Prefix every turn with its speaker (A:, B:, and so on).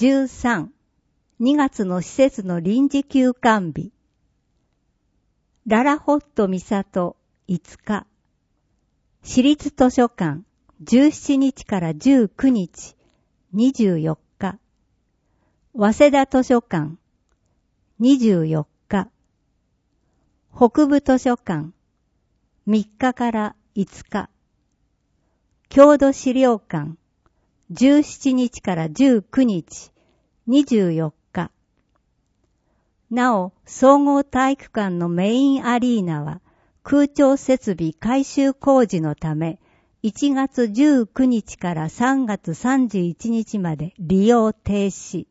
A: 13、2月の施設の臨時休館日。ララホット三郷5日。市立図書館17日から19日24日。早稲田図書館24日。北部図書館3日から5日。郷土資料館17日から19日24日。なお、総合体育館のメインアリーナは空調設備改修工事のため1月19日から3月31日まで利用停止。